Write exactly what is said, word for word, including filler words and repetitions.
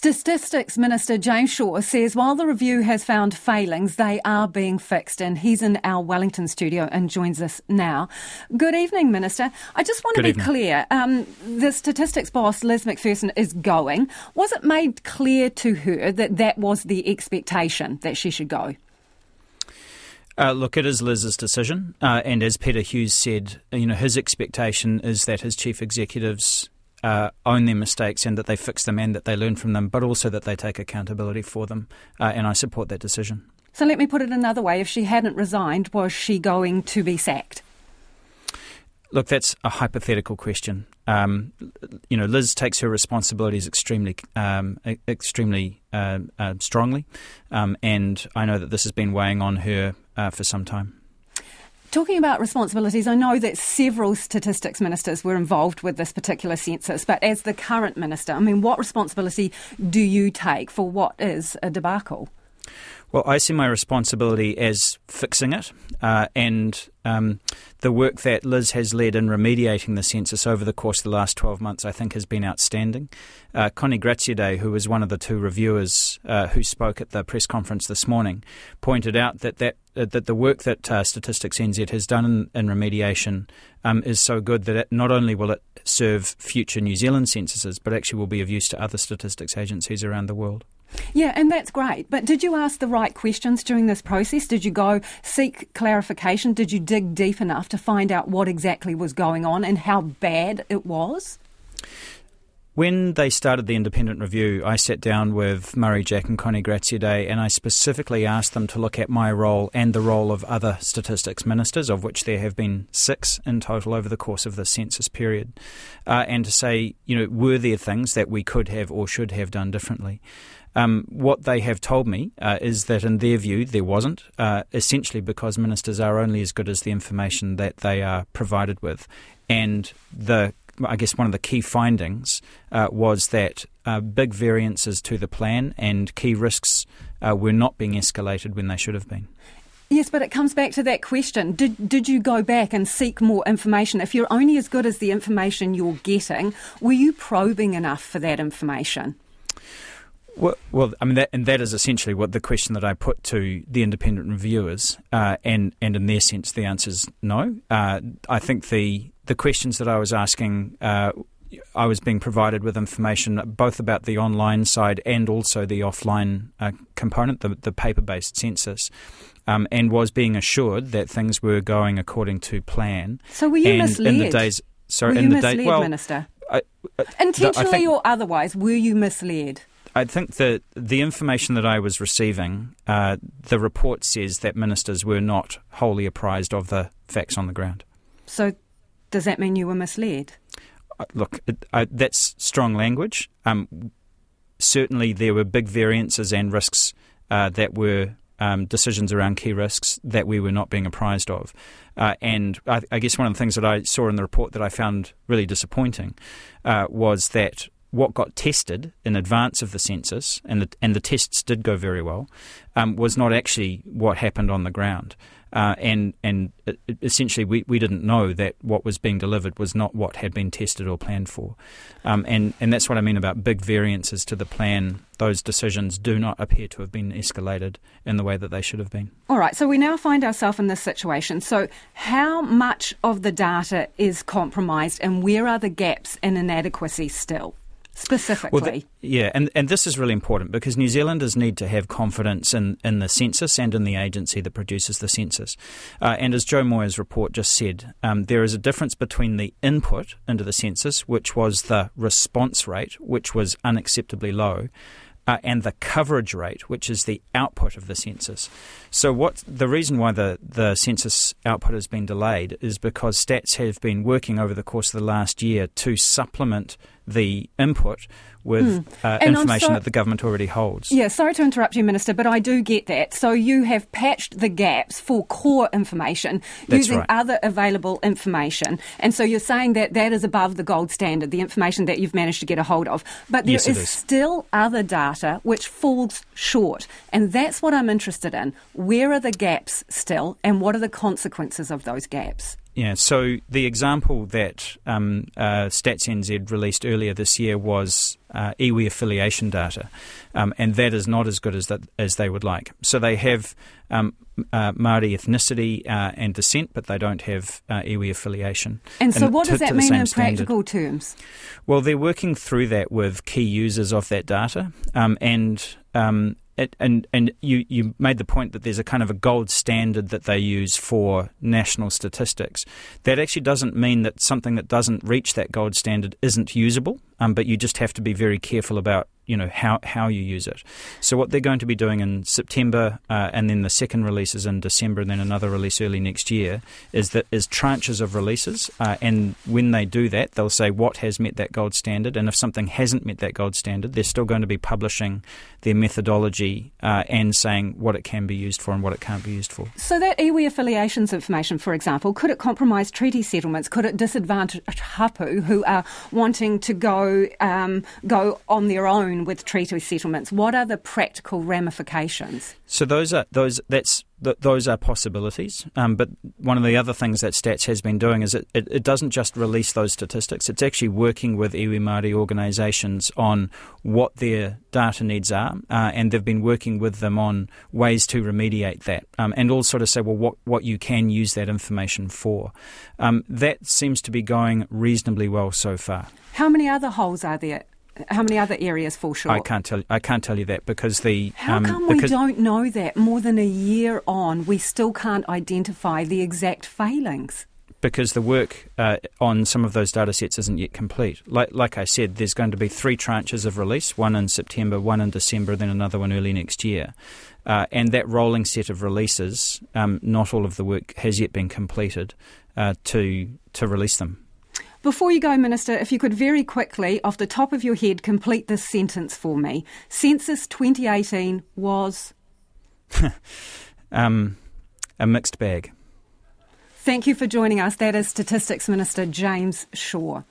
Statistics Minister James Shaw says while the review has found failings, they are being fixed, and he's in our Wellington studio and joins us now. Good evening, Minister. I just want Good to be evening. clear. Um, the statistics boss, Liz Macpherson, is going. Was it made clear to her that that was the expectation, that she should go? Uh, look, it is Liz's decision, uh, and as Peter Hughes said, you know, his expectation is that his chief executives uh, own their mistakes and that they fix them and that they learn from them, but also that they take accountability for them, uh, and I support that decision. So let me put it another way. If she hadn't resigned, was she going to be sacked? Look, that's a hypothetical question. Um, you know, Liz takes her responsibilities extremely, um, e- extremely uh, uh, strongly, um, and I know that this has been weighing on her uh, for some time. Talking about responsibilities, I know that several statistics ministers were involved with this particular census, but as the current minister, I mean, what responsibility do you take for what is a debacle? Well, I see my responsibility as fixing it, uh, and um, the work that Liz has led in remediating the census over the course of the last twelve months, I think, has been outstanding. Uh, Connie Graziadei, who was one of the two reviewers uh, who spoke at the press conference this morning, pointed out that that, uh, that the work that uh, Statistics N Z has done in, in remediation um, is so good that it, not only will it serve future New Zealand censuses, but actually will be of use to other statistics agencies around the world. Yeah, and that's great. But did you ask the right questions during this process? Did you go seek clarification? Did you dig deep enough to find out what exactly was going on and how bad it was? When they started the independent review, I sat down with Murray Jack and Connie Graziadei, and I specifically asked them to look at my role and the role of other statistics ministers, of which there have been six in total over the course of the census period, uh, and to say, you know, were there things that we could have or should have done differently? Um, what they have told me uh, is that in their view there wasn't, uh, essentially because ministers are only as good as the information that they are provided with. And the I guess one of the key findings uh, was that uh, big variances to the plan and key risks uh, were not being escalated when they should have been. Yes, but it comes back to that question. Did did you go back and seek more information? If you're only as good as the information you're getting, were you probing enough for that information? Well, well, I mean, that, and that is essentially what the question that I put to the independent reviewers, uh, and and in their sense, the answer is no. Uh, I think the the questions that I was asking, uh, I was being provided with information both about the online side and also the offline uh, component, the, the paper-based census, um, and was being assured that things were going according to plan. So were you and misled? In the days, sorry, were in you the misled, day, well, Minister? I, I, Intentionally I think, or otherwise, were you misled? I think that the information that I was receiving, uh, the report says that ministers were not wholly apprised of the facts on the ground. So does that mean you were misled? Uh, look, it, uh, that's strong language. Um, certainly there were big variances and risks uh, that were um, decisions around key risks that we were not being apprised of. Uh, and I, I guess one of the things that I saw in the report that I found really disappointing uh, was that what got tested in advance of the census, and the, and the tests did go very well, um, was not actually what happened on the ground. Uh, and and it, essentially we, we didn't know that what was being delivered was not what had been tested or planned for. Um, and, and that's what I mean about big variances to the plan. Those decisions do not appear to have been escalated in the way that they should have been. All right, so we now find ourselves in this situation. So how much of the data is compromised and where are the gaps and inadequacies still? Specifically. Well, the, yeah, and, and this is really important because New Zealanders need to have confidence in, in the census and in the agency that produces the census. Uh, and as Joe Moyer's report just said, um, there is a difference between the input into the census, which was the response rate, which was unacceptably low, Uh, and the coverage rate, which is the output of the census. So what the reason why the, the census output has been delayed is because Stats have been working over the course of the last year to supplement the input with mm. uh, information so, that the government already holds. Yeah, sorry to interrupt you, Minister, but I do get that. So you have patched the gaps for core information That's using right. other available information. And so you're saying that that is above the gold standard, the information that you've managed to get a hold of. But there yes, is, is still other data which falls short. And that's what I'm interested in. Where are the gaps still and what are the consequences of those gaps? Yeah, so the example that um, uh, Stats N Z released earlier this year was uh, iwi affiliation data, um, and that is not as good as that as they would like. So they have um, uh, Māori ethnicity uh, and descent, but they don't have uh, iwi affiliation. And so and what to, does that mean in standard. practical terms? Well, they're working through that with key users of that data, um, and um, It, and and you, you made the point that there's a kind of a gold standard that they use for national statistics. That actually doesn't mean that something that doesn't reach that gold standard isn't usable, um, but you just have to be very careful about you know how, how you use it. So what they're going to be doing in September, uh, and then the second release is in December, and then another release early next year, is that is tranches of releases, uh, and when they do that, they'll say what has met that gold standard, and if something hasn't met that gold standard, they're still going to be publishing their methodology uh, and saying what it can be used for and what it can't be used for. So that iwi affiliations information, for example, could it compromise treaty settlements? Could it disadvantage hapu who are wanting to go um, go on their own with treaty settlements? What are the practical ramifications? So those are those that's th- those are possibilities. Um, but one of the other things that Stats has been doing is it, it, it doesn't just release those statistics. It's actually working with iwi Māori organisations on what their data needs are, uh, and they've been working with them on ways to remediate that, um, and also to say, well, what what you can use that information for. Um, that seems to be going reasonably well so far. How many other holes are there? How many other areas fall short? I can't tell. I can't tell you that because the. How um, come we because don't know that? More than a year on, we still can't identify the exact failings. Because the work uh, on some of those data sets isn't yet complete. Like, like I said, there's going to be three tranches of release: one in September, one in December, then another one early next year. Uh, and that rolling set of releases, um, not all of the work has yet been completed uh, to to release them. Before you go, Minister, if you could very quickly, off the top of your head, complete this sentence for me. Census twenty eighteen was? um, a mixed bag. Thank you for joining us. That is Statistics Minister James Shaw.